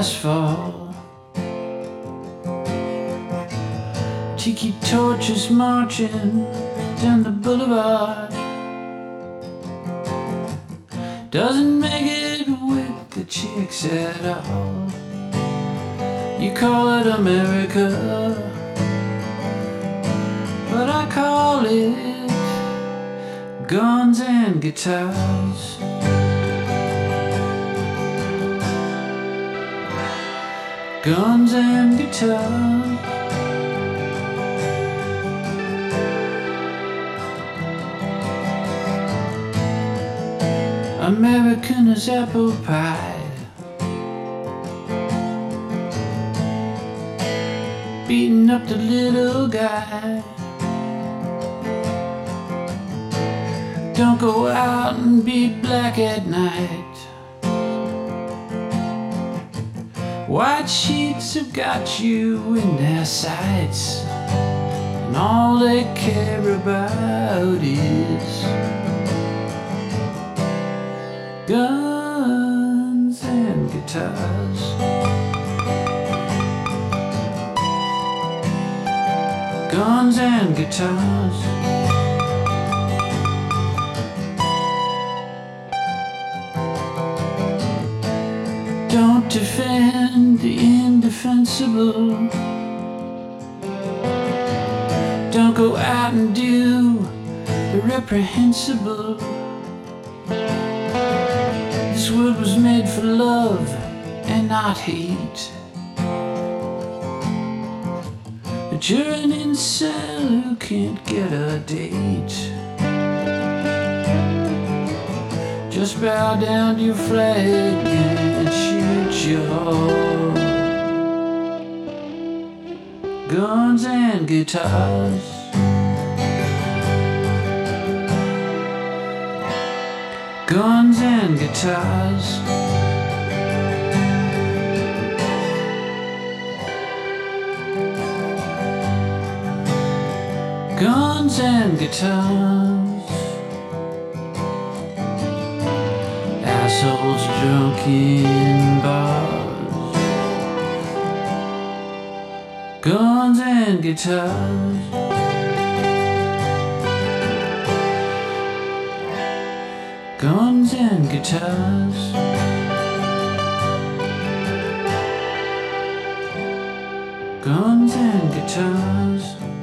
asphalt. Tiki torches marching down the boulevard. Doesn't make it with the chicks at all. You call it America, but I call it guns and guitars. Guns and guitars. American as apple pie, beating up the little guy. Don't go out and be black at night. White sheets have got you in their sights, and all they care about is guns and guitars. Guns and guitars. Don't defend the indefensible. Don't go out and do the reprehensible. This world was made for love and not hate. But you're an incel who can't get a date. Just bow down to your flag and shoot your heart. Guns and guitars. Guns and guitars. Guns and guitars. Assholes drunk in bars. Guns and guitars. Guns and guitars. Guns and guitars.